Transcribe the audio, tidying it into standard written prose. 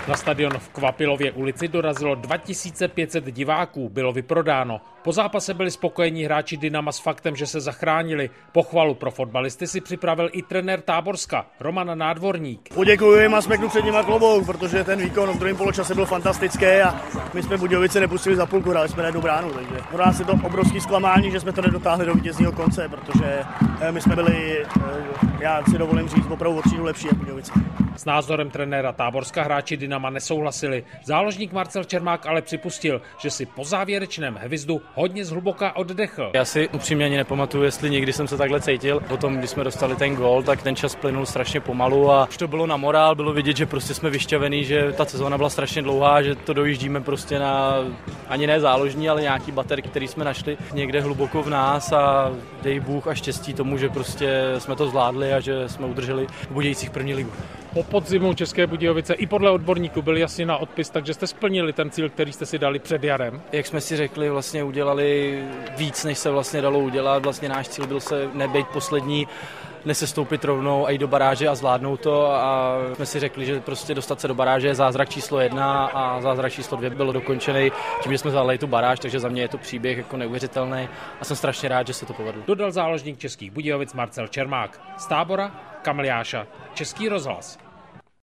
Na stadion v Kvapilově ulici dorazilo 2500 diváků, bylo vyprodáno. Po zápase byli spokojení hráči Dynama s faktem, že se zachránili. Pochvalu pro fotbalisty si připravil i trenér Táborska, Roman Nádvorník. Poděkuji jim a smeknu před nima klobouk, protože ten výkon v druhém poločase byl fantastický a my jsme Budějovice nepustili za půlku, hráli jsme na jednu bránu, takže pro nás je to obrovský zklamání, že jsme to nedotáhli do vítězního konce, protože my jsme byli, já si dovolím říct, opravdu o třídu lepší jak Budějovice. S názorem trenéra Táborska hráči Dynama nesouhlasili. Záložník Marcel Čermák ale připustil, že si po závěrečném hvizdu hodně zhluboka oddechl. Já si upřímně ani nepamatuju, jestli někdy jsem se takhle cítil. Potom, když jsme dostali ten gól, tak ten čas plynul strašně pomalu a už to bylo na morál, bylo vidět, že prostě jsme vyšťavený, že ta sezóna byla strašně dlouhá, že to dojíždíme prostě na ani ne záložní, ale nějaký baterky, který jsme našli někde hluboko v nás a dej Bůh a štěstí tomu, že prostě jsme to zvládli a že jsme udrželi v Budějcích první ligu. Po podzimu České Budějovice i podle odborníků byli jasně na odpis, takže jste splnili ten cíl, který jste si dali před jarem. Jak jsme si řekli, vlastně udělali víc, než se vlastně dalo udělat. Vlastně náš cíl byl se nebejt poslední, nesestoupit rovnou a jít do baráže a zvládnout to a jsme si řekli, že prostě dostat se do baráže je zázrak číslo 1 a zázrak číslo 2 bylo dokončený tím, že jsme zvládli tu baráž, takže za mě je to příběh jako neuvěřitelný a jsem strašně rád, že se to povedlo. Dodal záložník Českých Budějovic Marcel Čermák. Z Tábora Kamil Jáša, Český rozhlas.